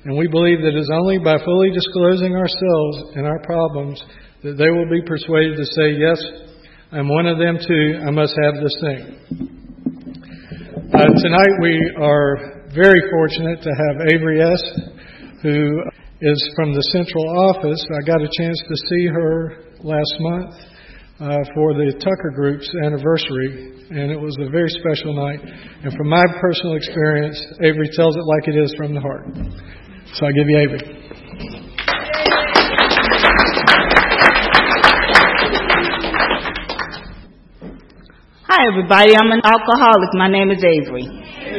And we believe that it is only by fully disclosing ourselves and our problems that they will be persuaded to say, yes, I'm one of them too. I must have this thing. Tonight we are very fortunate to have Avery S., who is from the central office. I got a chance to see her last month for the Tucker Group's anniversary, and it was a very special night. And from my personal experience, Avery tells it like it is from the heart. So I give you Avery. Hi, everybody. I'm an alcoholic. My name is Avery.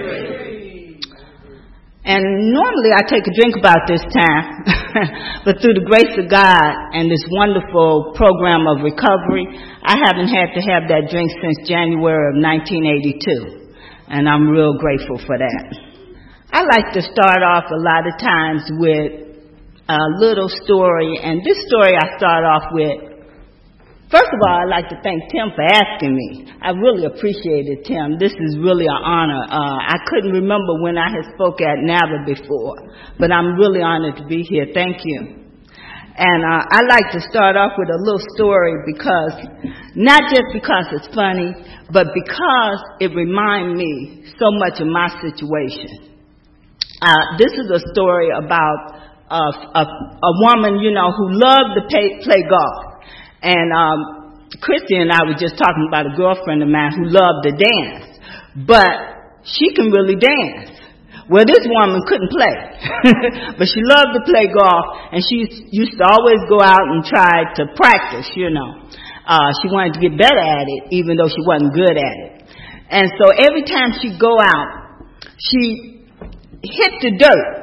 And normally I take a drink about this time, but through the grace of God and this wonderful program of recovery, I haven't had to have that drink since January of 1982, and I'm real grateful for that. I like to start off a lot of times with a little story, and this story I start off with. First of all, I'd like to thank Tim for asking me. I really appreciate it, Tim. This is really an honor. I couldn't remember when I had spoke at NAVA before, but I'm really honored to be here. Thank you. And I like to start off with a little story because, not just because it's funny, but because it reminds me so much of my situation. This is a story about a woman, who loved to play golf. And Christy and I were just talking about a girlfriend of mine who loved to dance, but she can really dance. Well, this woman couldn't play, but she loved to play golf, and she used to always go out and try to practice, She wanted to get better at it, even though she wasn't good at it. And so every time she'd go out, she hit the dirt.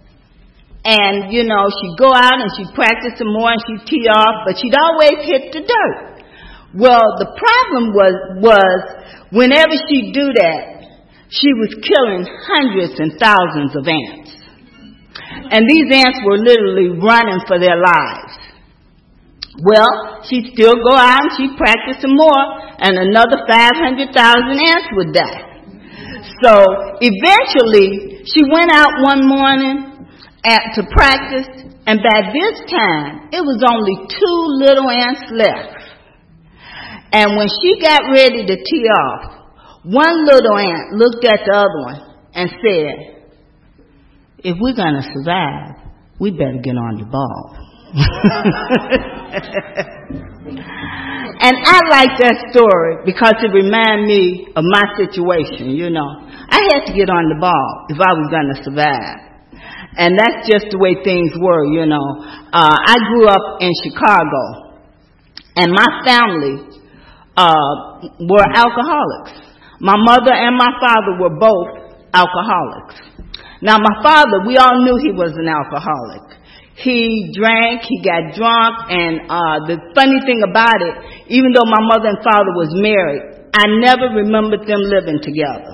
And, she'd go out and she'd practice some more and she'd tee off, but she'd always hit the dirt. Well, the problem was whenever she'd do that, she was killing hundreds and thousands of ants. And these ants were literally running for their lives. Well, she'd still go out and she'd practice some more, and another 500,000 ants would die. So eventually, she went out one morning to practice, and by this time, it was only 2 little ants left. And when she got ready to tee off, one little ant looked at the other one and said, if we're going to survive, we better get on the ball. And I like that story because it reminded me of my situation, I had to get on the ball if I was going to survive. And that's just the way things were, I grew up in Chicago, and my family were alcoholics. My mother and my father were both alcoholics. Now, my father, we all knew he was an alcoholic. He drank, he got drunk, and the funny thing about it, even though my mother and father was married, I never remembered them living together.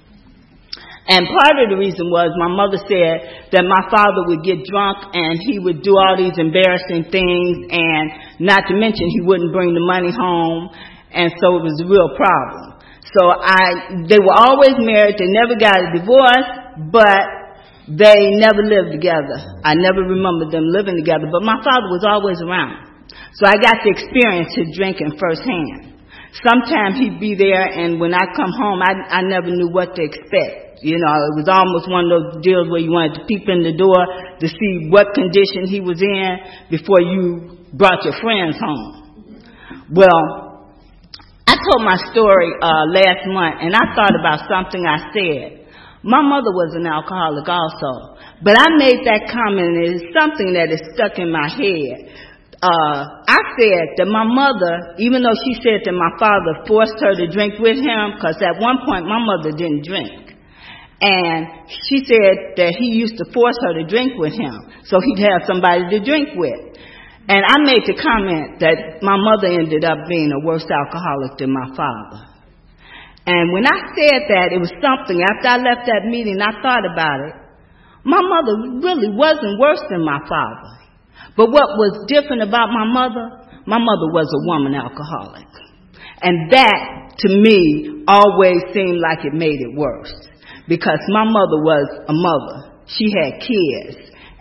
And part of the reason was my mother said that my father would get drunk and he would do all these embarrassing things, and not to mention he wouldn't bring the money home, and so it was a real problem. So they were always married, they never got a divorce, but they never lived together. I never remember them living together, but my father was always around. So I got to experience his drinking firsthand. Sometimes he'd be there, and when I come home, I never knew what to expect. It was almost one of those deals where you wanted to peep in the door to see what condition he was in before you brought your friends home. Well, I told my story last month, and I thought about something I said. My mother was an alcoholic also, but I made that comment, and it's something that is stuck in my head. I said that my mother, even though she said that my father forced her to drink with him, because at one point my mother didn't drink. And she said that he used to force her to drink with him, so he'd have somebody to drink with. And I made the comment that my mother ended up being a worse alcoholic than my father. And when I said that, it was something, after I left that meeting, I thought about it. My mother really wasn't worse than my father. But what was different about my mother was a woman alcoholic. And that, to me, always seemed like it made it worse. Because my mother was a mother. She had kids.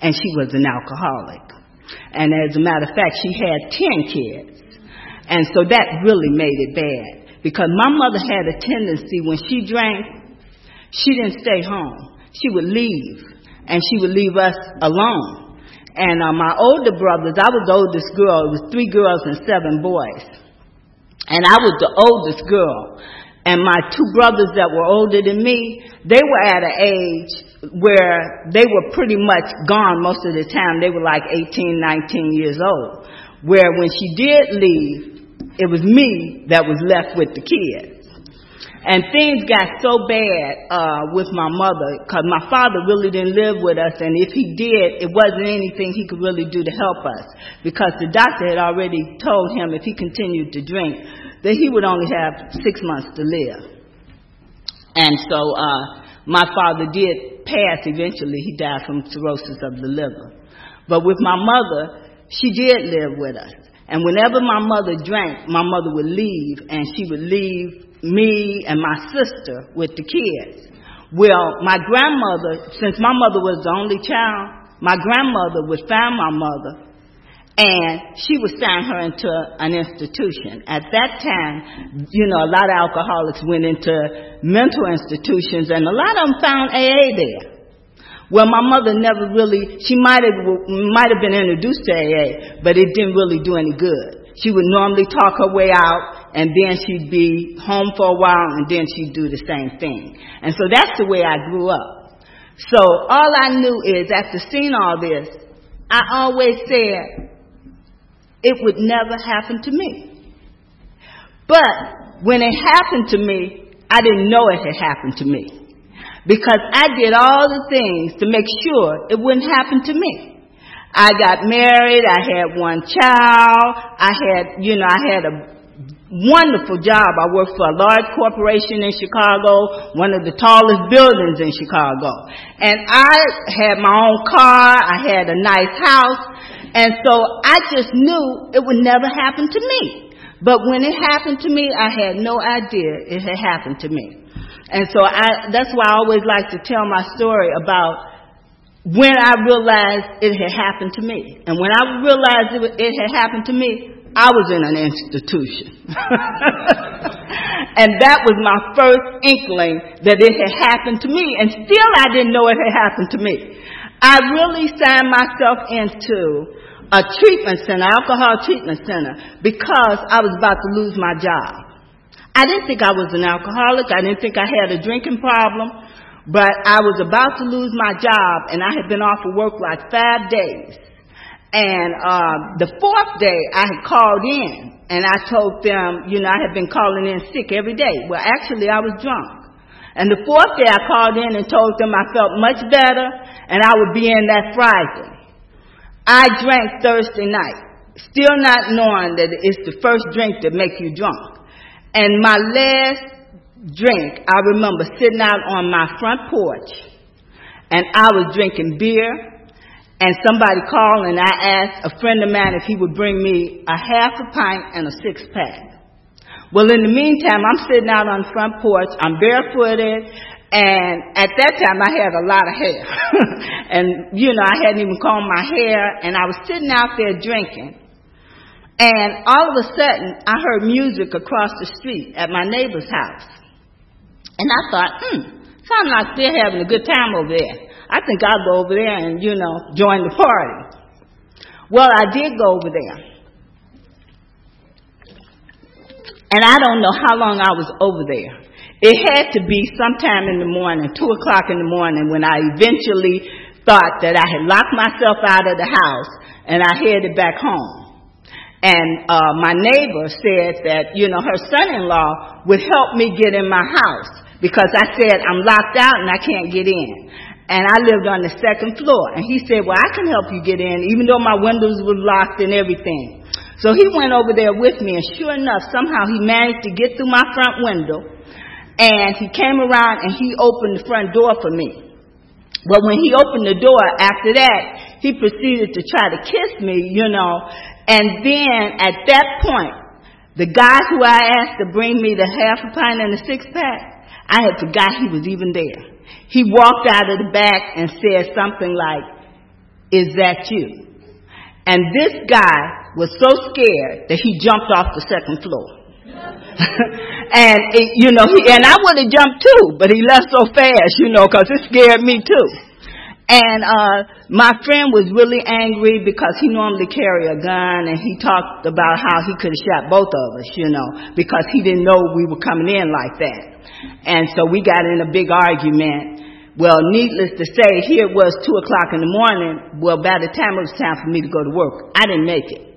and she was an alcoholic. And as a matter of fact, she had 10 kids. And so that really made it bad, because my mother had a tendency, when she drank, she didn't stay home. She would leave, and she would leave us alone. And my older brothers, I was the oldest girl. It was 3 girls and 7 boys. And I was the oldest girl. And my 2 brothers that were older than me, they were at an age where they were pretty much gone most of the time. They were like 18, 19 years old. Where when she did leave, it was me that was left with the kids. And things got so bad with my mother, because my father really didn't live with us, and if he did, it wasn't anything he could really do to help us, because the doctor had already told him if he continued to drink that he would only have 6 months to live. And so my father did pass eventually. He died from cirrhosis of the liver. But with my mother, she did live with us. And whenever my mother drank, my mother would leave, and she would leave me and my sister with the kids. Well, my grandmother, since my mother was the only child, my grandmother would find my mother, and she would sign her into an institution. At that time, a lot of alcoholics went into mental institutions, and a lot of them found AA there. Well, my mother never really, she might have been introduced to AA, but it didn't really do any good. She would normally talk her way out, and then she'd be home for a while, and then she'd do the same thing. And so that's the way I grew up. So all I knew is, after seeing all this, I always said it would never happen to me. But when it happened to me, I didn't know it had happened to me, because I did all the things to make sure it wouldn't happen to me. I got married, I had 1 child, I had a wonderful job. I worked for a large corporation in Chicago, one of the tallest buildings in Chicago. And I had my own car, I had a nice house, and so I just knew it would never happen to me. But when it happened to me, I had no idea it had happened to me. And so that's why I always like to tell my story about when I realized it had happened to me. And when I realized it had happened to me, I was in an institution. And that was my first inkling that it had happened to me. And still I didn't know it had happened to me. I really signed myself into a treatment center, alcohol treatment center, because I was about to lose my job. I didn't think I was an alcoholic. I didn't think I had a drinking problem. But I was about to lose my job, and I had been off of work like 5 days. And the 4th day, I had called in, and I told them, I had been calling in sick every day. Well, actually, I was drunk. And the 4th day, I called in and told them I felt much better, and I would be in that Friday. I drank Thursday night, still not knowing that it's the first drink that makes you drunk. And my last drink, I remember sitting out on my front porch, and I was drinking beer, and somebody called, and I asked a friend of mine if he would bring me a half a pint and a 6-pack. Well, in the meantime, I'm sitting out on the front porch, I'm barefooted, and at that time I had a lot of hair. And, I hadn't even combed my hair, and I was sitting out there drinking. And all of a sudden, I heard music across the street at my neighbor's house. And I thought, sounds like they're having a good time over there. I think I'll go over there and, join the party. Well, I did go over there. And I don't know how long I was over there. It had to be sometime in the morning, 2 o'clock in the morning, when I eventually thought that I had locked myself out of the house and I headed back home. And my neighbor said that, her son-in-law would help me get in my house, because I said, I'm locked out and I can't get in. And I lived on the 2nd floor. And he said, well, I can help you get in, even though my windows were locked and everything. So he went over there with me, and sure enough, somehow he managed to get through my front window, and he came around and he opened the front door for me. Well, when he opened the door, after that, he proceeded to try to kiss me, and then at that point, the guy who I asked to bring me the half a pint and the 6-pack, I had forgot he was even there. He walked out of the back and said something like, is that you? And this guy was so scared that he jumped off the second floor. And, and I would have jumped too, but he left so fast, because it scared me too. And my friend was really angry because he normally carry a gun, and he talked about how he could have shot both of us, because he didn't know we were coming in like that. And so we got in a big argument. Well, needless to say, here it was 2 o'clock in the morning. Well, by the time it was time for me to go to work, I didn't make it.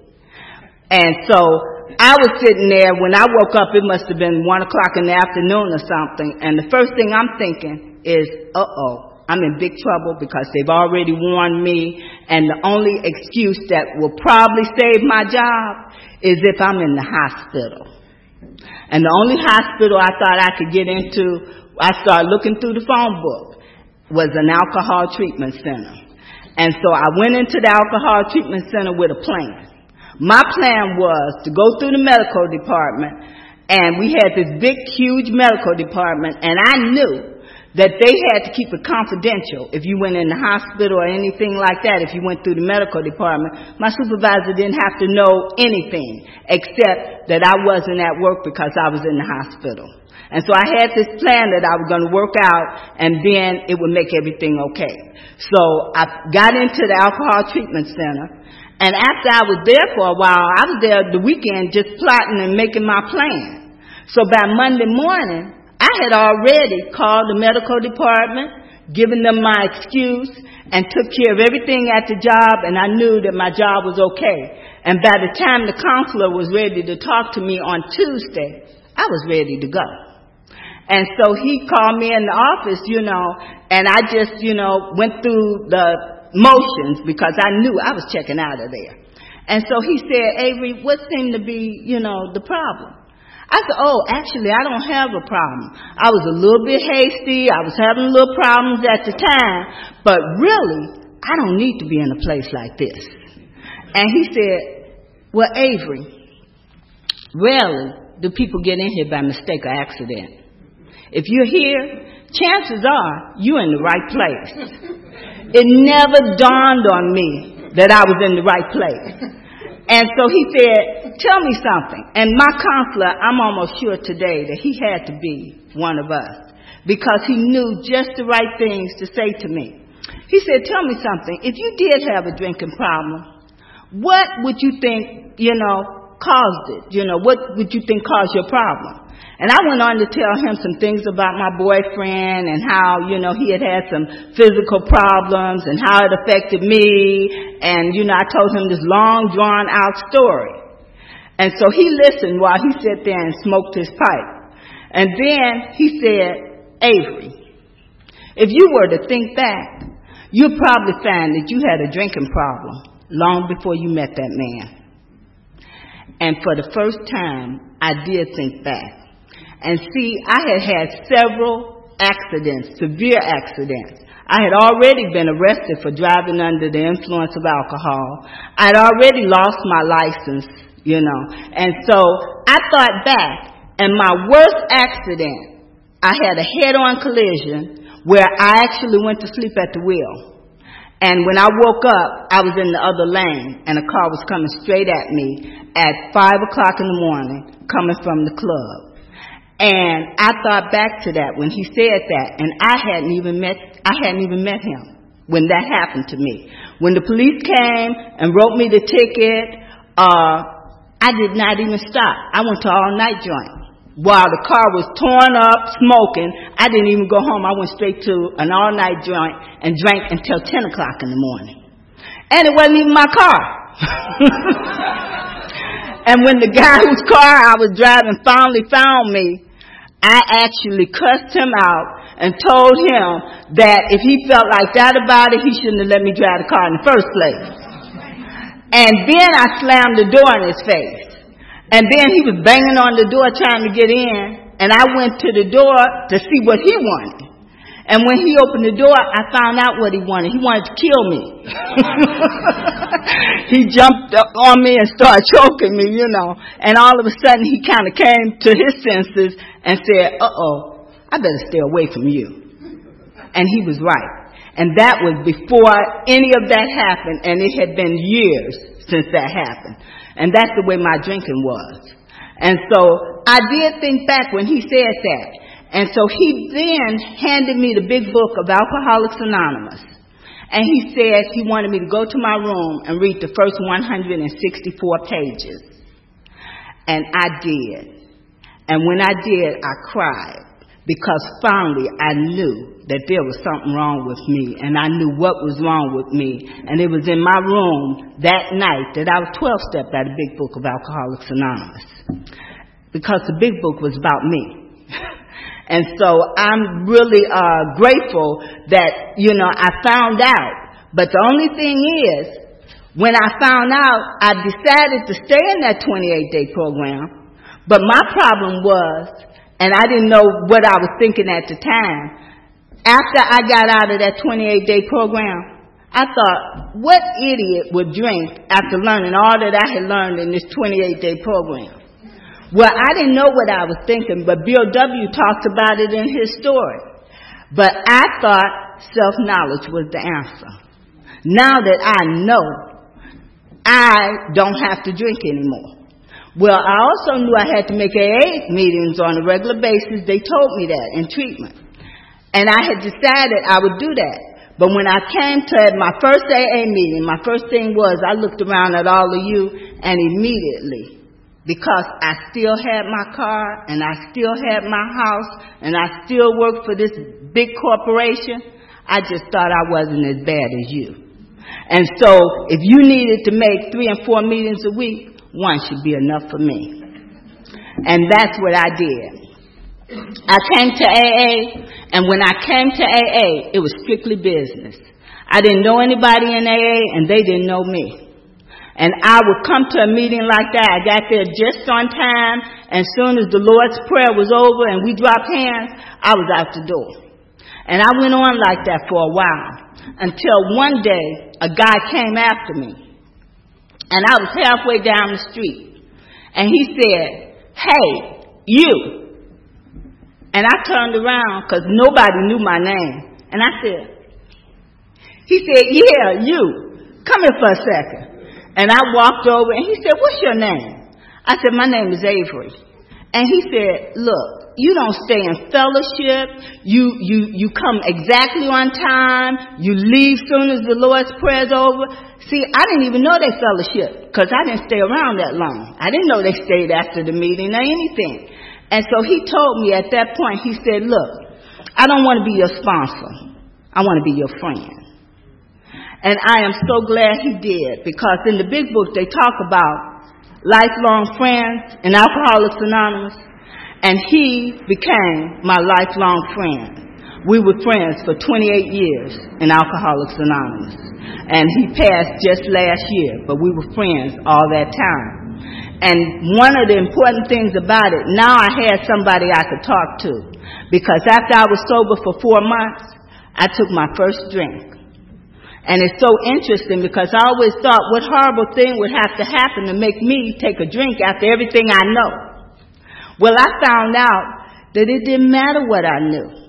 And so I was sitting there. When I woke up, it must have been 1 o'clock in the afternoon or something. And the first thing I'm thinking is, I'm in big trouble because they've already warned me. And the only excuse that will probably save my job is if I'm in the hospital. And the only hospital I thought I could get into, I started looking through the phone book, was an alcohol treatment center. And so I went into the alcohol treatment center with a plan. My plan was to go through the medical department, and we had this big, huge medical department, and I knew that they had to keep it confidential. If you went in the hospital or anything like that, if you went through the medical department, my supervisor didn't have to know anything except that I wasn't at work because I was in the hospital. And so I had this plan that I was going to work out, and then it would make everything okay. So I got into the alcohol treatment center, and after I was there for a while, I was there the weekend just plotting and making my plan. So by Monday morning, I had already called the medical department, given them my excuse, and took care of everything at the job, and I knew that my job was okay. And by the time the counselor was ready to talk to me on Tuesday, I was ready to go. And so he called me in the office, and I just, went through the motions because I knew I was checking out of there. And so he said, Avery, what seemed to be, the problem? I said, actually, I don't have a problem. I was a little bit hasty. I was having little problems at the time. But really, I don't need to be in a place like this. And he said, well, Avery, rarely do people get in here by mistake or accident. If you're here, chances are you're in the right place. It never dawned on me that I was in the right place. And so he said, tell me something. And my counselor, I'm almost sure today that he had to be one of us because he knew just the right things to say to me. He said, tell me something. If you did have a drinking problem, what would you think, caused it? What would you think caused your problem? And I went on to tell him some things about my boyfriend and how, he had some physical problems and how it affected me. And, I told him this long, drawn-out story. And so he listened while he sat there and smoked his pipe. And then he said, Avery, if you were to think back, you'll probably find that you had a drinking problem long before you met that man. And for the first time, I did think back. And see, I had several accidents, severe accidents. I had already been arrested for driving under the influence of alcohol. I'd already lost my license, And so I thought back, and my worst accident, I had a head-on collision where I actually went to sleep at the wheel. And when I woke up, I was in the other lane, and a car was coming straight at me at 5 o'clock in the morning, coming from the club. And I thought back to that when he said that, and I hadn't even met him when that happened to me. When the police came and wrote me the ticket, I did not even stop. I went to all-night joint. While the car was torn up, smoking, I didn't even go home. I went straight to an all-night joint and drank until 10 o'clock in the morning. And it wasn't even my car. And when the guy whose car I was driving finally found me, I actually cussed him out and told him that if he felt like that about it, he shouldn't have let me drive the car in the first place. And then I slammed the door in his face. And then he was banging on the door trying to get in, and I went to the door to see what he wanted. And when he opened the door, I found out what he wanted. He wanted to kill me. He jumped on me and started choking me, And all of a sudden, he kind of came to his senses and said, I better stay away from you. And he was right. And that was before any of that happened, and it had been years since that happened. And that's the way my drinking was. And so I did think back when he said that. And so he then handed me the big book of Alcoholics Anonymous. And he said he wanted me to go to my room and read the first 164 pages. And I did. And when I did, I cried. Because finally I knew that there was something wrong with me. And I knew what was wrong with me. And it was in my room that night that I was 12-stepped by the big book of Alcoholics Anonymous. Because the big book was about me. And so I'm really grateful that, I found out. But the only thing is, when I found out, I decided to stay in that 28-day program. But my problem was, and I didn't know what I was thinking at the time, after I got out of that 28-day program, I thought, what idiot would drink after learning all that I had learned in this 28-day program? Well, I didn't know what I was thinking, but Bill W. talks about it in his story. But I thought self-knowledge was the answer. Now that I know, I don't have to drink anymore. Well, I also knew I had to make AA meetings on a regular basis. They told me that in treatment. And I had decided I would do that. But when I came to my first AA meeting, my first thing was I looked around at all of you, and immediately, because I still had my car, and I still had my house, and I still worked for this big corporation, I just thought I wasn't as bad as you. And so if you needed to make 3 and 4 meetings a week, 1 should be enough for me. And that's what I did. I came to AA, and when I came to AA, it was strictly business. I didn't know anybody in AA, and they didn't know me. And I would come to a meeting like that. I got there just on time, and as soon as the Lord's Prayer was over and we dropped hands, I was out the door. And I went on like that for a while, until one day a guy came after me. And I was halfway down the street. And he said, "Hey, you." And I turned around because nobody knew my name. And I said, he said, "Yeah, you. Come here for a second." And I walked over and he said, "What's your name?" I said, "My name is Avery." And he said, "Look, you don't stay in fellowship. You come exactly on time. You leave soon as the Lord's Prayer's over." See, I didn't even know they fellowship because I didn't stay around that long. I didn't know they stayed after the meeting or anything. And so he told me at that point, he said, "Look, I don't want to be your sponsor. I want to be your friend." And I am so glad he did, because in the big book they talk about lifelong friends in Alcoholics Anonymous, and he became my lifelong friend. We were friends for 28 years in Alcoholics Anonymous, and he passed just last year, but we were friends all that time. And one of the important things about it, now I had somebody I could talk to, because after I was sober for 4 months, I took my first drink. And it's so interesting because I always thought what horrible thing would have to happen to make me take a drink after everything I know. Well, I found out that it didn't matter what I knew.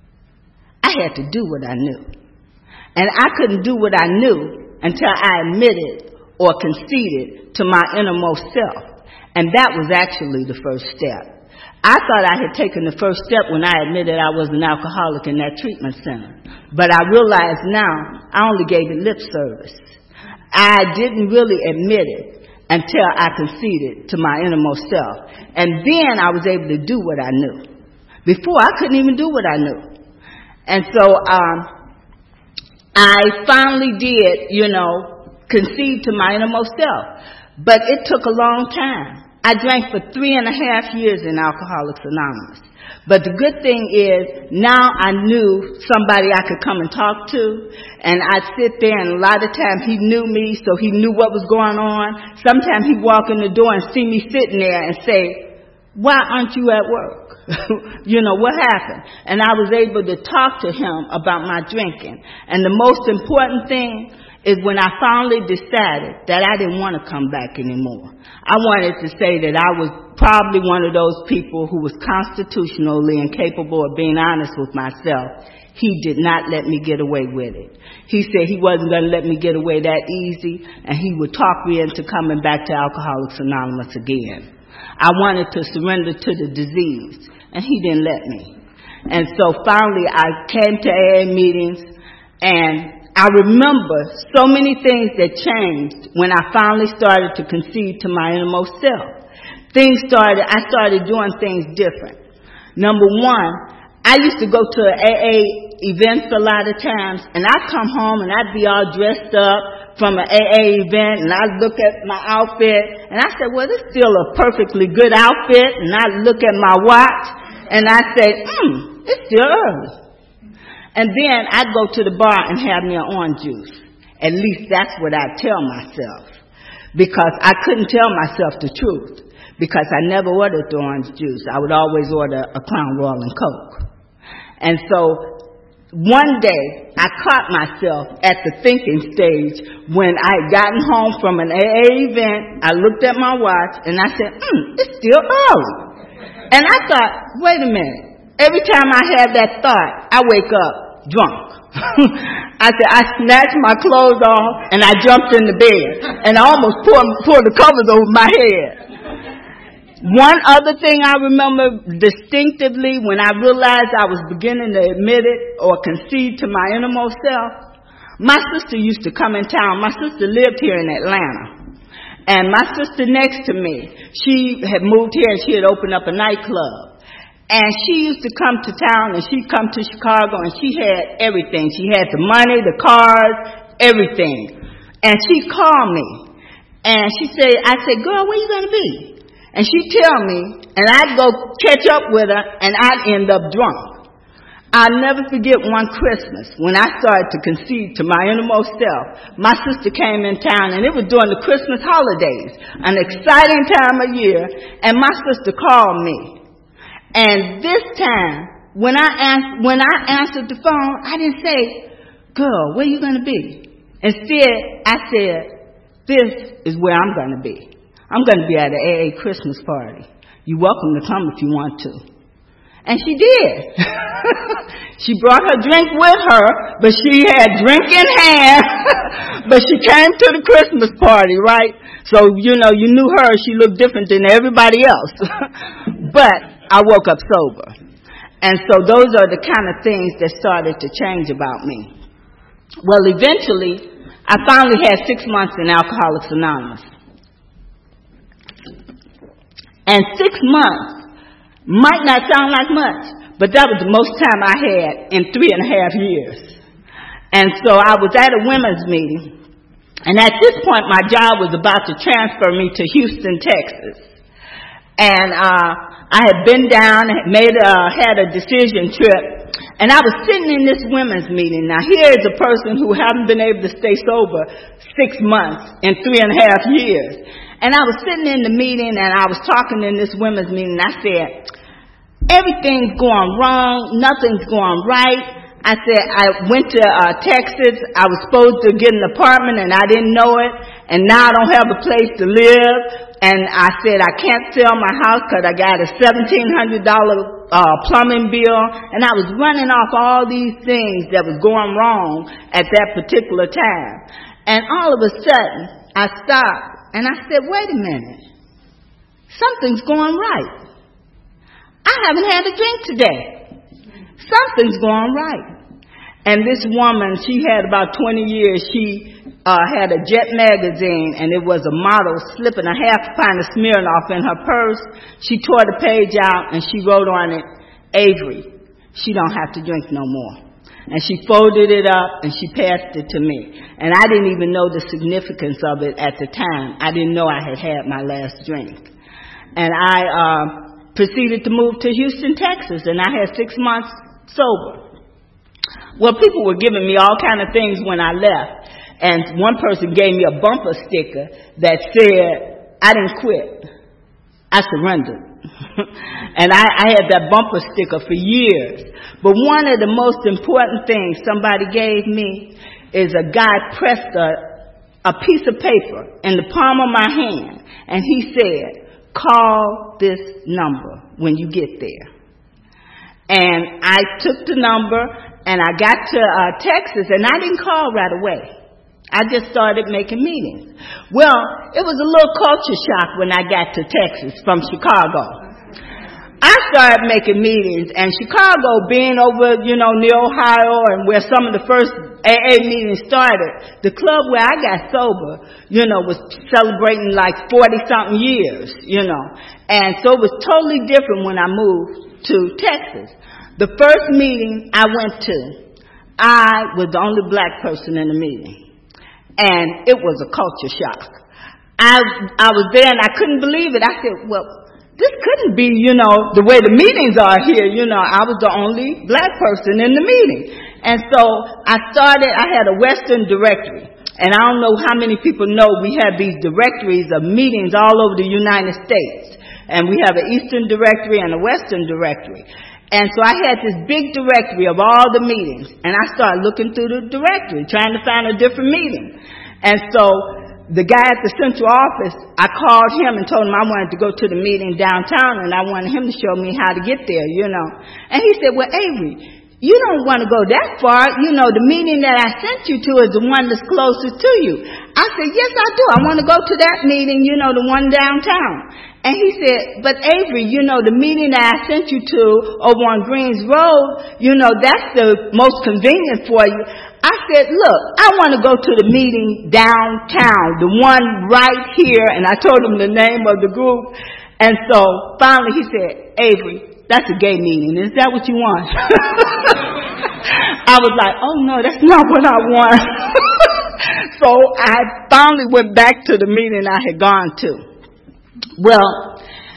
I had to do what I knew. And I couldn't do what I knew until I admitted or conceded to my innermost self. And that was actually the first step. I thought I had taken the first step when I admitted I was an alcoholic in that treatment center. But I realize now I only gave it lip service. I didn't really admit it until I conceded to my innermost self. And then I was able to do what I knew. Before, I couldn't even do what I knew. And so I finally did, concede to my innermost self. But it took a long time. I drank for 3.5 years in Alcoholics Anonymous. But the good thing is, now I knew somebody I could come and talk to, and I'd sit there, and a lot of times he knew me, so he knew what was going on. Sometimes he'd walk in the door and see me sitting there and say, "Why aren't you at work?" What happened? And I was able to talk to him about my drinking. And the most important thing is when I finally decided that I didn't want to come back anymore. I wanted to say that I was probably one of those people who was constitutionally incapable of being honest with myself. He did not let me get away with it. He said he wasn't going to let me get away that easy, and he would talk me into coming back to Alcoholics Anonymous again. I wanted to surrender to the disease, and he didn't let me. And so finally I came to AA meetings, and I remember so many things that changed when I finally started to concede to my innermost self. I started doing things different. Number one, I used to go to AA events a lot of times, and I'd come home and I'd be all dressed up from an AA event, and I'd look at my outfit, and I said, well, this is still a perfectly good outfit, and I'd look at my watch, and I'd say, it's still early. And then I'd go to the bar and have me an orange juice. At least that's what I'd tell myself. Because I couldn't tell myself the truth. Because I never ordered the orange juice. I would always order a Crown Royal and Coke. And so one day I caught myself at the thinking stage when I had gotten home from an AA event. I looked at my watch and I said, it's still early. And I thought, wait a minute. Every time I have that thought, I wake up drunk. I said, I snatched my clothes off and I jumped in the bed and I almost pulled the covers over my head. One other thing I remember distinctively when I realized I was beginning to admit it or concede to my innermost self, my sister used to come in town. My sister lived here in Atlanta. And my sister next to me, she had moved here and she had opened up a nightclub. And she used to come to town, and she'd come to Chicago, and she had everything. She had the money, the cars, everything. And she'd call me. And I said, girl, where you going to be? And she'd tell me, and I'd go catch up with her, and I'd end up drunk. I'll never forget one Christmas when I started to concede to my innermost self. My sister came in town, and it was during the Christmas holidays, an exciting time of year, and my sister called me. And this time, when I answered the phone, I didn't say, girl, where you going to be? Instead, I said, this is where I'm going to be. I'm going to be at an AA Christmas party. You're welcome to come if you want to. And she did. She brought her drink with her, but she had drink in hand, but she came to the Christmas party, right? So, you knew her. She looked different than everybody else. But I woke up sober. And so those are the kind of things that started to change about me. Well, eventually, I finally had 6 months in Alcoholics Anonymous. And 6 months might not sound like much, but that was the most time I had in 3.5 years. And so I was at a women's meeting, and at this point my job was about to transfer me to Houston, Texas. And I had been down, had a decision trip, and I was sitting in this women's meeting. Now here is a person who hadn't been able to stay sober 6 months in 3.5 years. And I was sitting in the meeting, and I was talking in this women's meeting, and I said, everything's going wrong, nothing's going right. I said, I went to Texas. I was supposed to get an apartment, and I didn't know it. And now I don't have a place to live. And I said, I can't sell my house because I got a $1,700 plumbing bill. And I was running off all these things that was going wrong at that particular time. And all of a sudden, I stopped, and I said, wait a minute. Something's going right. I haven't had a drink today. Something's going right. And this woman, she had about 20 years. She had a Jet magazine, and it was a model slipping a half pint of Smirnoff in her purse. She tore the page out, and she wrote on it, Avery, she don't have to drink no more. And she folded it up, and she passed it to me. And I didn't even know the significance of it at the time. I didn't know I had had my last drink. And I proceeded to move to Houston, Texas, and I had 6 months sober. Well, people were giving me all kind of things when I left. And one person gave me a bumper sticker that said, I didn't quit. I surrendered. And I had that bumper sticker for years. But one of the most important things somebody gave me is a guy pressed a piece of paper in the palm of my hand, and he said, call this number when you get there. And I took the number, and I got to Texas, and I didn't call right away. I just started making meetings. Well, it was a little culture shock when I got to Texas from Chicago. I started making meetings, and Chicago being over, near Ohio and where some of the first AA meetings started, the club where I got sober, was celebrating like 40-something years, And so it was totally different when I moved to Texas. The first meeting I went to, I was the only black person in the meeting. And it was a culture shock. I was there and I couldn't believe it. I said, well, this couldn't be, the way the meetings are here. I was the only black person in the meeting. And so I had a Western directory. And I don't know how many people know we have these directories of meetings all over the United States. And we have an Eastern directory and a Western directory. And so I had this big directory of all the meetings. And I started looking through the directory, trying to find a different meeting. And so the guy at the central office, I called him and told him I wanted to go to the meeting downtown, and I wanted him to show me how to get there, And he said, well, Avery, you don't want to go that far. The meeting that I sent you to is the one that's closest to you. I said, yes, I do. I want to go to that meeting, the one downtown. And he said, but Avery, the meeting that I sent you to over on Greens Road, that's the most convenient for you. I said, look, I want to go to the meeting downtown, the one right here. And I told him the name of the group. And so finally he said, Avery, that's a gay meeting. Is that what you want? I was like, oh no, that's not what I want. So I finally went back to the meeting I had gone to. Well,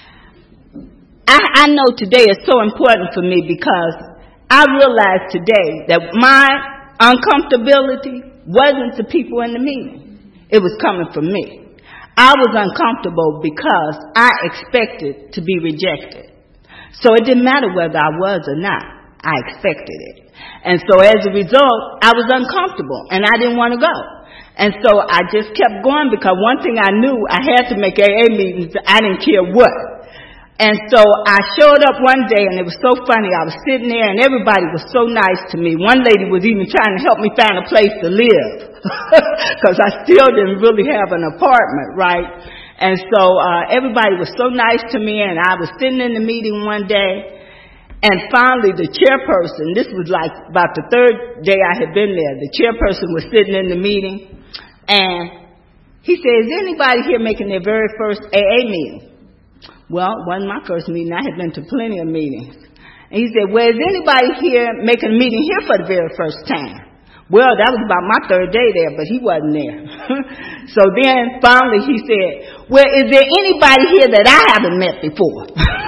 I know today is so important for me because I realize today that my uncomfortability wasn't the people in the meeting. It was coming from me. I was uncomfortable because I expected to be rejected. So it didn't matter whether I was or not. I expected it. And so as a result, I was uncomfortable and I didn't want to go. And so I just kept going because one thing I knew, I had to make AA meetings. I didn't care what. And so I showed up one day, and it was so funny. I was sitting there, and everybody was so nice to me. One lady was even trying to help me find a place to live because I still didn't really have an apartment, right? And so everybody was so nice to me, and I was sitting in the meeting one day, and finally the chairperson, this was like about the third day I had been there, the chairperson was sitting in the meeting, and he said, is anybody here making their very first AA meeting? Well, it wasn't my first meeting. I had been to plenty of meetings. And he said, well, is anybody here making a meeting here for the very first time? Well, that was about my third day there, but he wasn't there. So then finally he said, well, is there anybody here that I haven't met before?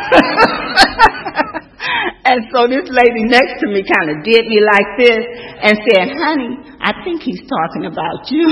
And so this lady next to me kind of did me like this and said, honey, I think he's talking about you.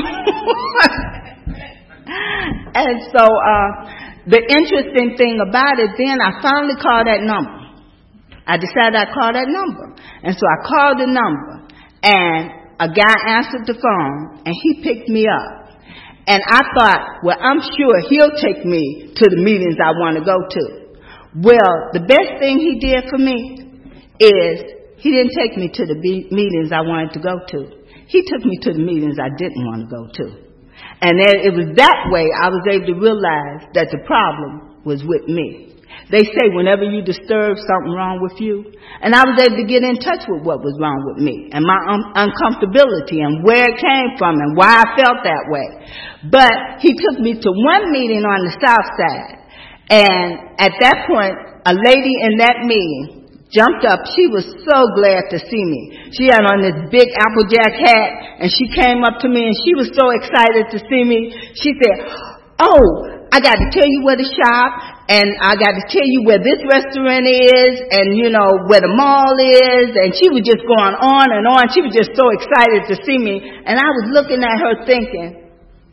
And so the interesting thing about it, then I finally called that number. I decided I'd call that number. And so I called the number, and a guy answered the phone, and he picked me up. And I thought, well, I'm sure he'll take me to the meetings I want to go to. Well, the best thing he did for me is he didn't take me to the meetings I wanted to go to. He took me to the meetings I didn't want to go to. And then it was that way I was able to realize that the problem was with me. They say whenever you disturb, something wrong with you. And I was able to get in touch with what was wrong with me and my uncomfortability and where it came from and why I felt that way. But he took me to one meeting on the South Side. And at that point, a lady in that meeting jumped up. She was so glad to see me. She had on this big Applejack hat, and she came up to me, and she was so excited to see me. She said, oh, I got to tell you where to shop, and I got to tell you where this restaurant is, and, where the mall is. And she was just going on and on. She was just so excited to see me. And I was looking at her thinking,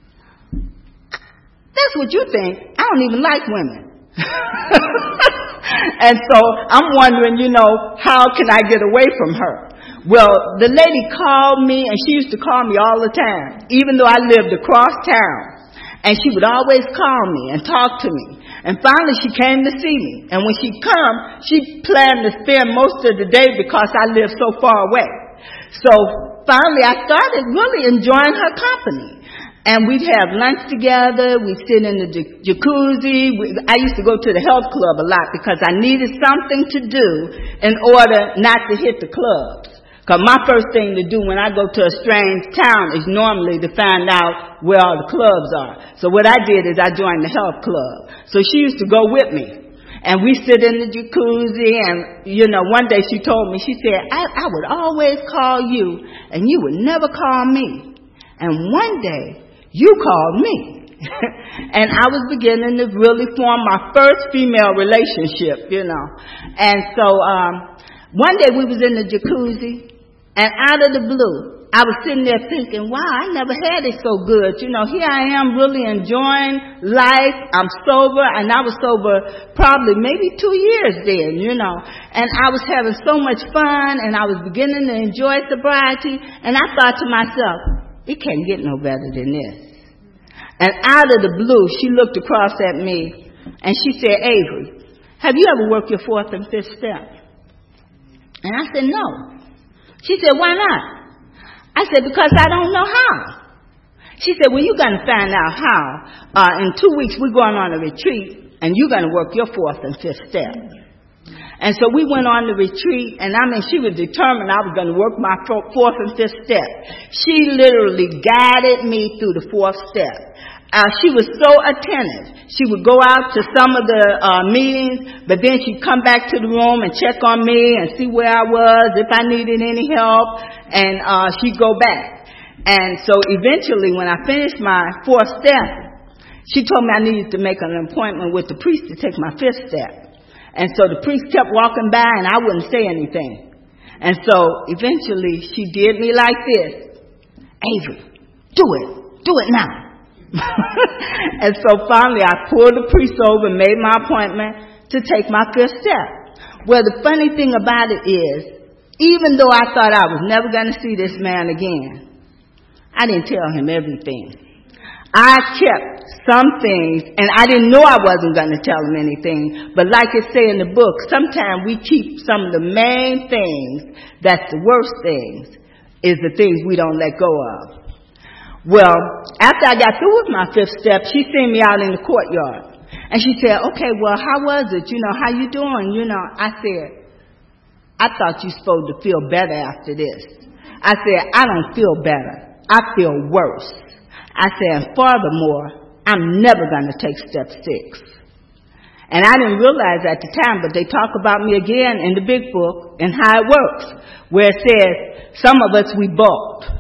that's what you think. I don't even like women. And so I'm wondering, how can I get away from her? Well, the lady called me, and she used to call me all the time, even though I lived across town. And she would always call me and talk to me. And finally she came to see me. And when she come, she planned to spend most of the day because I lived so far away. So finally I started really enjoying her company. And we'd have lunch together, we'd sit in the jacuzzi. I used to go to the health club a lot because I needed something to do in order not to hit the clubs. Because my first thing to do when I go to a strange town is normally to find out where all the clubs are. So what I did is I joined the health club. So she used to go with me. And we sit in the jacuzzi, and, one day she told me, she said, I would always call you, and you would never call me. And one day, you called me. And I was beginning to really form my first female relationship, And so, one day we was in the jacuzzi, and out of the blue, I was sitting there thinking, wow, I never had it so good. Here I am really enjoying life. I'm sober, and I was sober probably maybe 2 years then, And I was having so much fun, and I was beginning to enjoy sobriety, and I thought to myself, it can't get no better than this. And out of the blue, she looked across at me, and she said, Avery, have you ever worked your fourth and fifth step? And I said, no. She said, why not? I said, because I don't know how. She said, well, you're going to find out how. In 2 weeks, we're going on a retreat, and you're going to work your fourth and fifth step. And so we went on the retreat, and she was determined I was going to work my fourth and fifth step. She literally guided me through the fourth step. She was so attentive. She would go out to some of the meetings, but then she'd come back to the room and check on me and see where I was, if I needed any help, and she'd go back. And so eventually, when I finished my fourth step, she told me I needed to make an appointment with the priest to take my fifth step. And so the priest kept walking by, and I wouldn't say anything. And so eventually, she did me like this. Avery, do it now. And so finally I pulled the priest over and made my appointment to take my fifth step. Well, the funny thing about it is, even though I thought I was never going to see this man again, I didn't tell him everything. I kept some things, and I didn't know I wasn't going to tell him anything. But like it say in the book, sometimes we keep some of the main things that's the worst things is the things we don't let go of. Well, after I got through with my fifth step, she seen me out in the courtyard. And she said, okay, well, how was it? How you doing? I said, I thought you supposed to feel better after this. I said, I don't feel better. I feel worse. I said, and furthermore, I'm never going to take step 6. And I didn't realize at the time, but they talk about me again in the big book and how it works, where it says, some of us, we balked.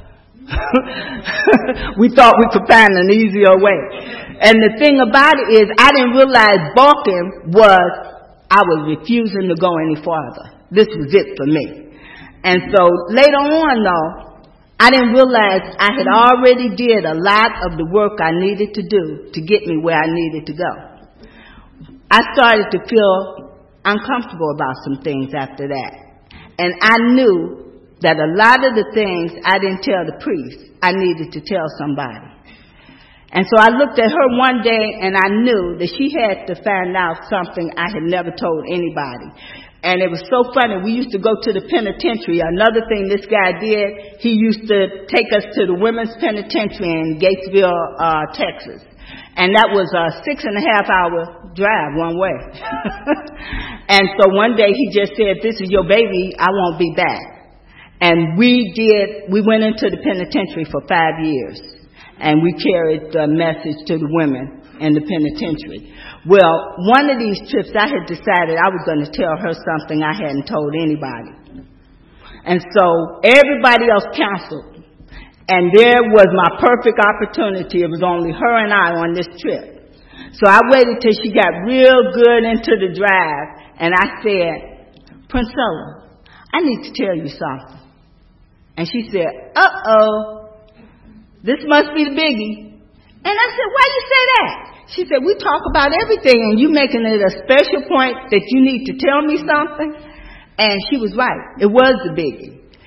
We thought we could find an easier way. And the thing about it is, I didn't realize balking was I was refusing to go any farther. This was it for me. And so later on, though, I didn't realize I had already did a lot of the work I needed to do to get me where I needed to go. I started to feel uncomfortable about some things after that. And I knew that a lot of the things I didn't tell the priest, I needed to tell somebody. And so I looked at her one day, and I knew that she had to find out something I had never told anybody. And it was so funny. We used to go to the penitentiary. Another thing this guy did, he used to take us to the women's penitentiary in Gatesville, Texas. And that was a 6.5-hour drive one way. And so one day he just said, this is your baby, I won't be back. And we went into the penitentiary for 5 years, and we carried the message to the women in the penitentiary. Well, one of these trips I had decided I was going to tell her something I hadn't told anybody. And so everybody else canceled, and there was my perfect opportunity. It was only her and I on this trip. So I waited till she got real good into the drive, and I said, Princella, I need to tell you something. And she said, uh-oh, this must be the biggie. And I said, why you say that? She said, we talk about everything, and you making it a special point that you need to tell me something. And she was right. It was the biggie.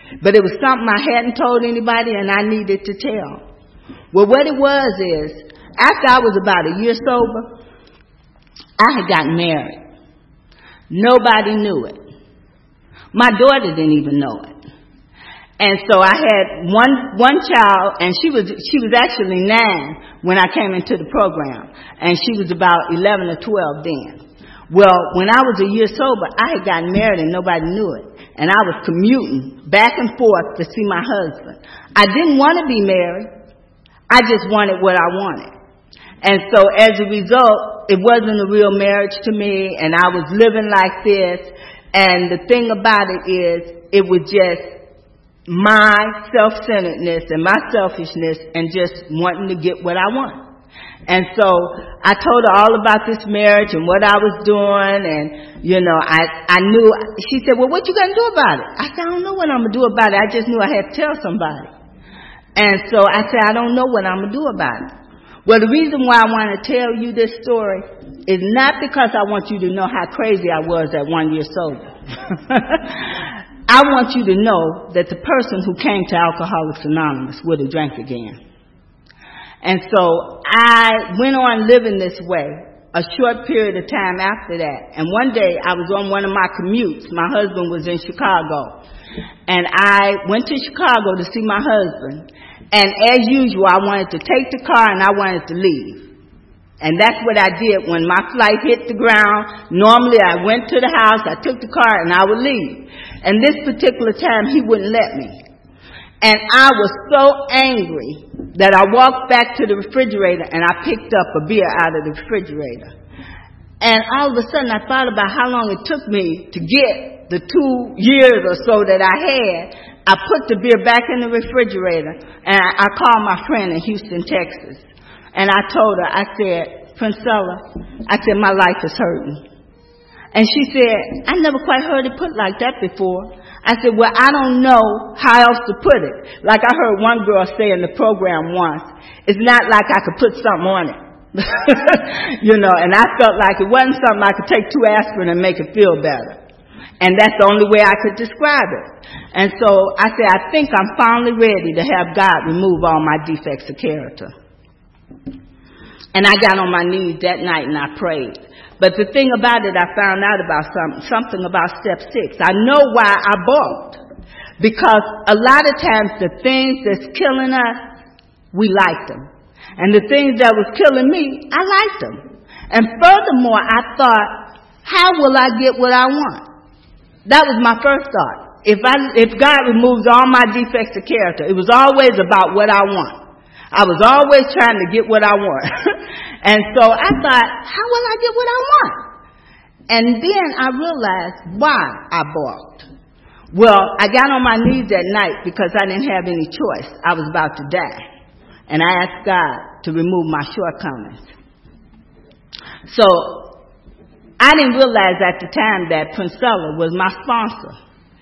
But it was something I hadn't told anybody and I needed to tell. Well, what it was is, after I was about a year sober, I had gotten married. Nobody knew it. My daughter didn't even know it. And so I had one child, and she was actually 9 when I came into the program, and she was about 11 or 12 then. Well, when I was a year sober, I had gotten married and nobody knew it, and I was commuting back and forth to see my husband. I didn't want to be married. I just wanted what I wanted. And so as a result, it wasn't a real marriage to me, and I was living like this. And the thing about it is, it was just my self-centeredness and my selfishness and just wanting to get what I want. And so I told her all about this marriage and what I was doing, and, you know, I knew. She said, well, what you going to do about it? I said, I don't know what I'm going to do about it. I just knew I had to tell somebody. And so I said, I don't know what I'm going to do about it. Well, the reason why I want to tell you this story is not because I want you to know how crazy I was at 1 year sober. I want you to know that the person who came to Alcoholics Anonymous would have drank again. And so I went on living this way a short period of time after that. And one day I was on one of my commutes. My husband was in Chicago. And I went to Chicago to see my husband. And as usual, I wanted to take the car and I wanted to leave. And that's what I did when my flight hit the ground. Normally I went to the house, I took the car, and I would leave. And this particular time, he wouldn't let me. And I was so angry that I walked back to the refrigerator and I picked up a beer out of the refrigerator. And all of a sudden I thought about how long it took me to get the 2 years or so that I had. I put the beer back in the refrigerator and I called my friend in Houston, Texas. And I told her, I said, Princella, I said, my life is hurting. And she said, I never quite heard it put like that before. I said, well, I don't know how else to put it. Like I heard one girl say in the program once, it's not like I could put something on it. You know, and I felt like it wasn't something I could take 2 aspirin and make it feel better. And that's the only way I could describe it. And so I said, I think I'm finally ready to have God remove all my defects of character. And I got on my knees that night and I prayed. But the thing about it, I found out about something about step 6. I know why I balked. Because a lot of times the things that's killing us, we like them. And the things that was killing me, I liked them. And furthermore, I thought, how will I get what I want? That was my first thought. If God removes all my defects of character, it was always about what I want. I was always trying to get what I want. And so I thought, how will I get what I want? And then I realized why I balked. Well, I got on my knees that night because I didn't have any choice. I was about to die. And I asked God to remove my shortcomings. So I didn't realize at the time that Princella was my sponsor.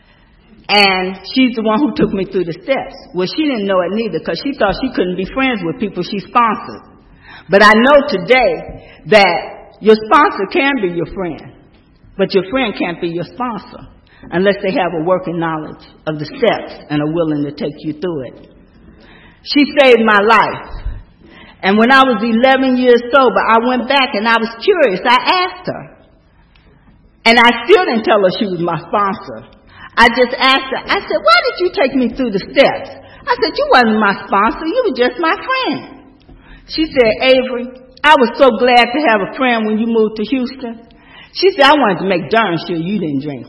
And she's the one who took me through the steps. Well, she didn't know it neither because she thought she couldn't be friends with people she sponsored. But I know today that your sponsor can be your friend, but your friend can't be your sponsor unless they have a working knowledge of the steps and are willing to take you through it. She saved my life. And when I was 11 years sober, I went back and I was curious. I asked her. And I still didn't tell her she was my sponsor. I just asked her, I said, why did you take me through the steps? I said, you wasn't my sponsor, you were just my friend. She said, Avery, I was so glad to have a friend when you moved to Houston. She said, I wanted to make darn sure you didn't drink.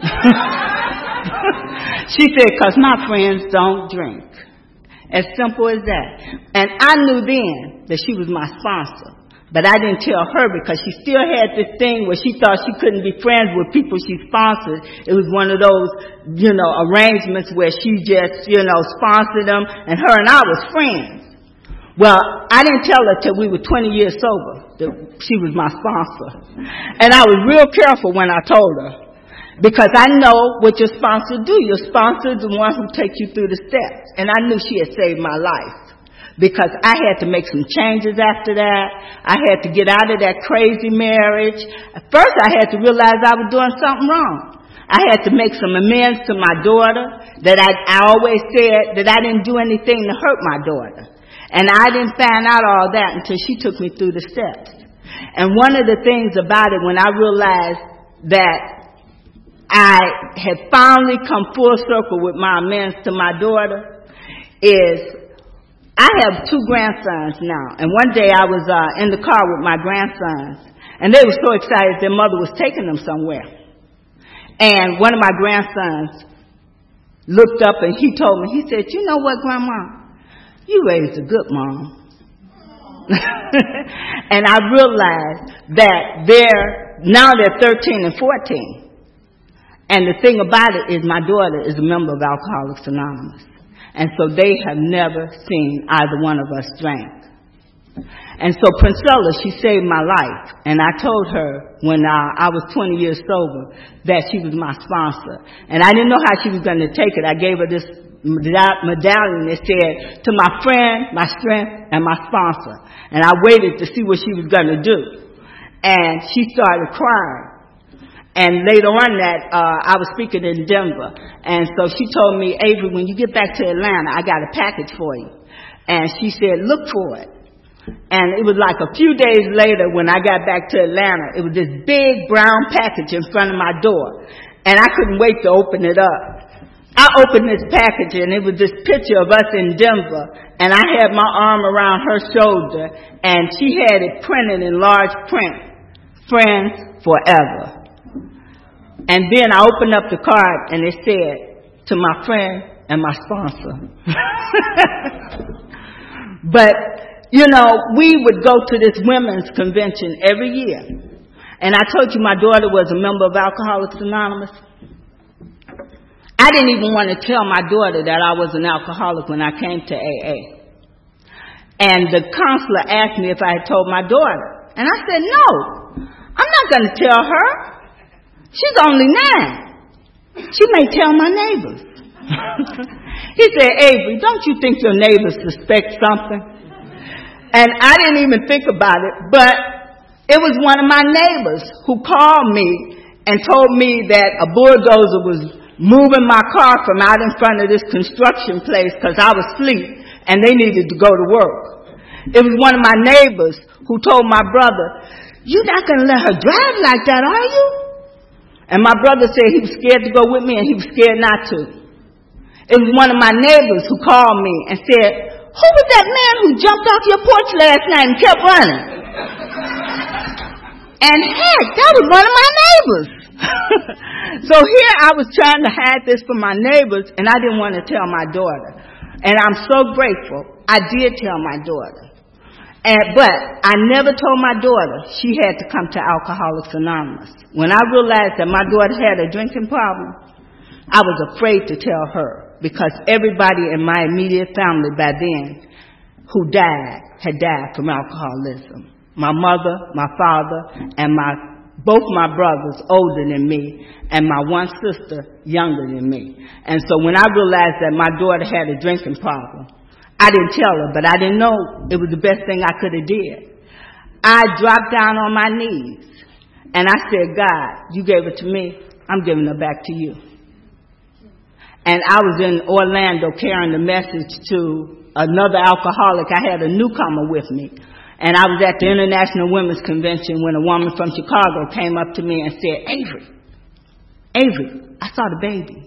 She said, because my friends don't drink. As simple as that. And I knew then that she was my sponsor. But I didn't tell her because she still had this thing where she thought she couldn't be friends with people she sponsored. It was one of those, arrangements where she just, sponsored them, and her and I was friends. Well, I didn't tell her till we were 20 years sober that she was my sponsor. And I was real careful when I told her. Because I know what your sponsor do. Your sponsor is the one who takes you through the steps. And I knew she had saved my life. Because I had to make some changes after that. I had to get out of that crazy marriage. At first I had to realize I was doing something wrong. I had to make some amends to my daughter, that I always said that I didn't do anything to hurt my daughter. And I didn't find out all that until she took me through the steps. And one of the things about it, when I realized that I had finally come full circle with my amends to my daughter, is I have 2 grandsons now. And one day I was in the car with my grandsons, and they were so excited their mother was taking them somewhere. And one of my grandsons looked up and he told me, he said, "You know what, Grandma? You raised a good mom." And I realized that they're 13 and 14. And the thing about it is my daughter is a member of Alcoholics Anonymous. And so they have never seen either one of us drink. And so Princella, she saved my life. And I told her when I was 20 years sober that she was my sponsor. And I didn't know how she was going to take it. I gave her this medallion that said, "To my friend, my strength, and my sponsor." And I waited to see what she was going to do. And she started crying. And later on that, I was speaking in Denver. And so she told me, "Avery, when you get back to Atlanta, I got a package for you." And she said, "Look for it." And it was like a few days later when I got back to Atlanta, it was this big brown package in front of my door. And I couldn't wait to open it up. I opened this package and it was this picture of us in Denver. And I had my arm around her shoulder and she had it printed in large print, "Friends Forever." And then I opened up the card and it said, "To my friend and my sponsor." But, you know, we would go to this women's convention every year. And I told you my daughter was a member of Alcoholics Anonymous. I didn't even want to tell my daughter that I was an alcoholic when I came to AA. And the counselor asked me if I had told my daughter. And I said, "No, I'm not going to tell her. She's only 9. She may tell my neighbors." He said, "Avery, don't you think your neighbors suspect something?" And I didn't even think about it, but it was one of my neighbors who called me and told me that a bulldozer was moving my car from out in front of this construction place because I was asleep and they needed to go to work. It was one of my neighbors who told my brother, "You're not going to let her drive like that, are you?" And my brother said he was scared to go with me and he was scared not to. It was one of my neighbors who called me and said, "Who was that man who jumped off your porch last night and kept running?" And heck, that was one of my neighbors. So here I was trying to hide this from my neighbors and I didn't want to tell my daughter. And I'm so grateful I did tell my daughter. But I never told my daughter she had to come to Alcoholics Anonymous. When I realized that my daughter had a drinking problem, I was afraid to tell her because everybody in my immediate family by then who died had died from alcoholism. My mother, my father, and both my brothers older than me, and my one sister younger than me. And so when I realized that my daughter had a drinking problem, I didn't tell her, but I didn't know it was the best thing I could have did. I dropped down on my knees, and I said, "God, you gave it to me. I'm giving it back to you." And I was in Orlando carrying the message to another alcoholic. I had a newcomer with me. And I was at the International Women's Convention when a woman from Chicago came up to me and said, Avery, I saw the baby.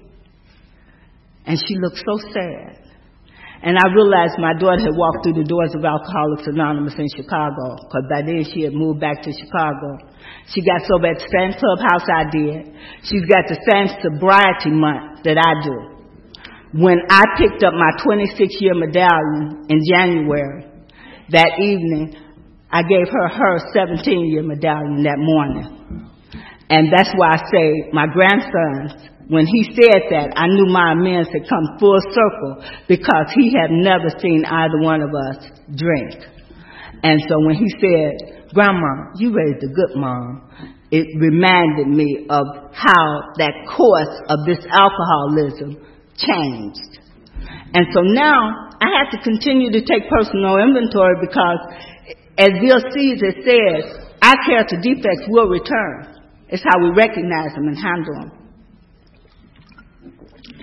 And she looked so sad. And I realized my daughter had walked through the doors of Alcoholics Anonymous in Chicago, because by then she had moved back to Chicago. She got sober at the same clubhouse I did. She's got the same sobriety month that I do. When I picked up my 26-year medallion in January, that evening, I gave her 17-year medallion that morning. And that's why I say my grandson, when he said that, I knew my amends had come full circle because he had never seen either one of us drink. And so when he said, "Grandma, you raised a good mom," it reminded me of how that course of this alcoholism changed. And so now I have to continue to take personal inventory because, as Bill Caesar says, our character defects will return. It's how we recognize them and handle them.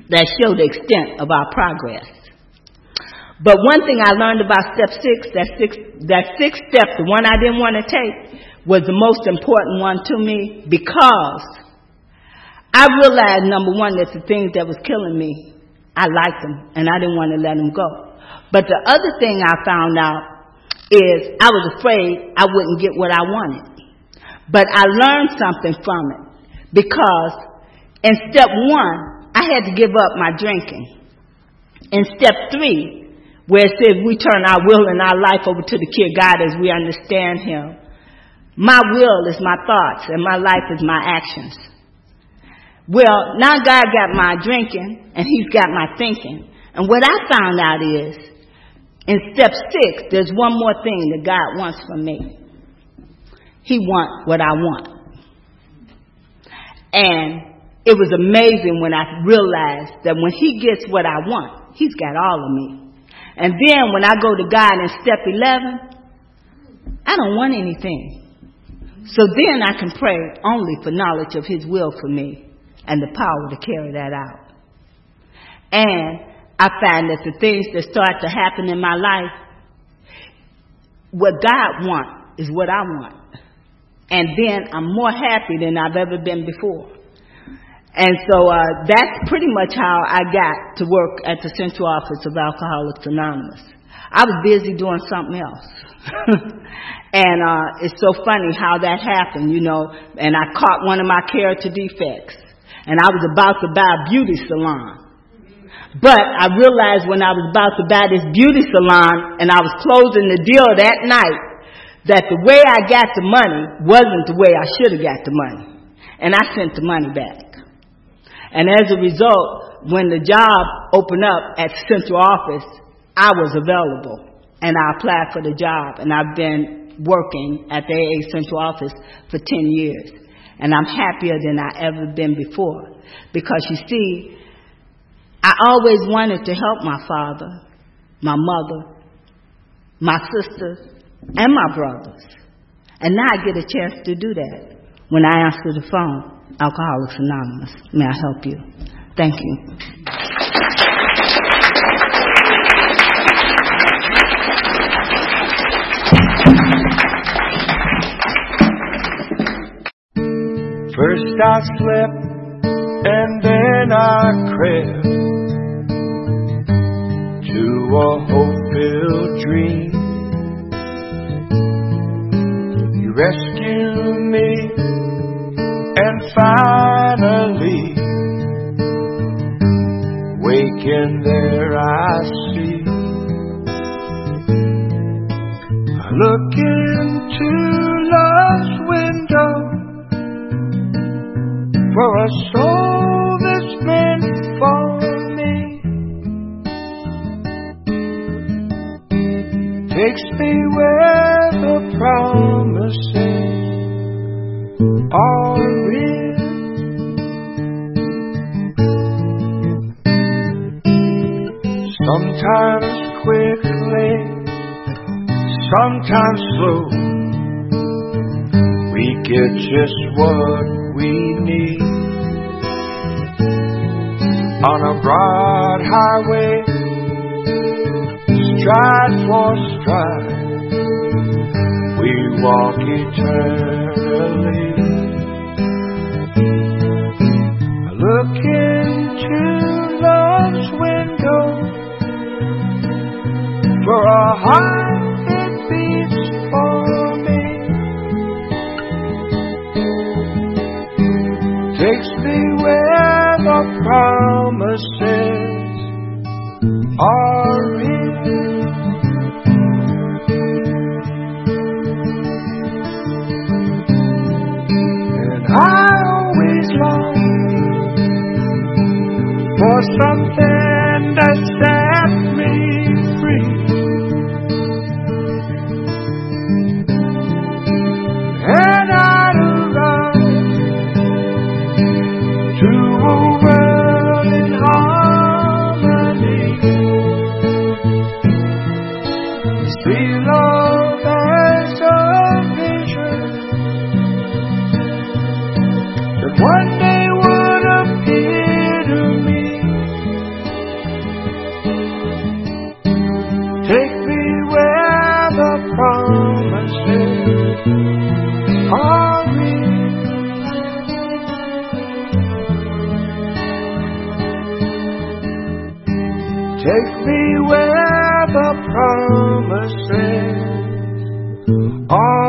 that show the extent of our progress. But one thing I learned about step 6, that sixth step, the one I didn't want to take, was the most important one to me, because I realized, number one, that the things that was killing me, I liked them, and I didn't want to let them go. But the other thing I found out is I was afraid I wouldn't get what I wanted. But I learned something from it, because in step 1, I had to give up my drinking. In step 3, where it says we turn our will and our life over to the care God as we understand Him, my will is my thoughts and my life is my actions. Well, now God got my drinking and He's got my thinking. And what I found out is, in step 6, there's one more thing that God wants from me. He wants what I want. And it was amazing when I realized that when He gets what I want, He's got all of me. And then when I go to God in step 11, I don't want anything. So then I can pray only for knowledge of His will for me and the power to carry that out. And I find that the things that start to happen in my life, what God wants is what I want. And then I'm more happy than I've ever been before. And so that's pretty much how I got to work at the central office of Alcoholics Anonymous. I was busy doing something else. And it's so funny how that happened, and I caught one of my character defects. And I was about to buy a beauty salon. But I realized when I was about to buy this beauty salon and I was closing the deal that night, that the way I got the money wasn't the way I should have got the money. And I sent the money back. And as a result, when the job opened up at the central office, I was available. And I applied for the job. And I've been working at the AA central office for 10 years. And I'm happier than I ever been before. Because you see, I always wanted to help my father, my mother, my sisters, and my brothers. And now I get a chance to do that when I answer the phone. Alcoholics Anonymous, may I help you? Thank you. First I slept and then I crept to a hope-filled dream. You rescued me, and finally, waking there I see. I look into love's window for a soul that's meant for me. Takes me where the promises are real. Sometimes quickly, sometimes slow, we get just what we need. On a broad highway, stride for stride, we walk eternally. I look into love's window for a heart that beats for me. Takes me where the promises are real. And I always long for something that set me free. And I'd run to a world in harmony. See love as a vision all